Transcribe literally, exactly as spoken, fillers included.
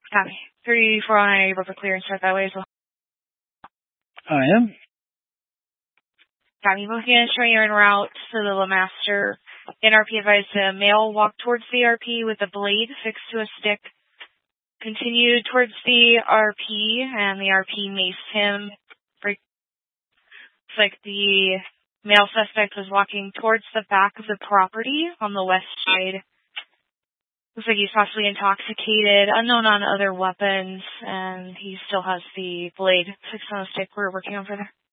Copy. three four one, able to clear and start that way as well. I am. Copy. Both units showing you're en route to the LeMaster. N R P advised a male walk towards the R P with a blade fixed to a stick. Continued towards the R P, and the R P maced him. Looks like the male suspect was walking towards the back of the property on the west side. Looks like he's possibly intoxicated, unknown on other weapons, and he still has the blade fixed on a stick we're working on further.